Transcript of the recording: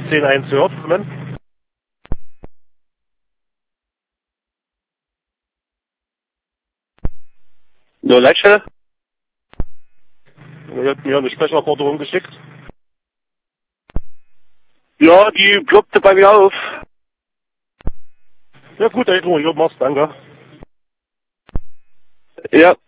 10.1 hört. Moment. So, Leitstelle? Ihr habt mir eine Sprecherforderung geschickt. Ja, die ploppte bei mir auf. Ja gut, Edro, hier mach's, danke. Ja.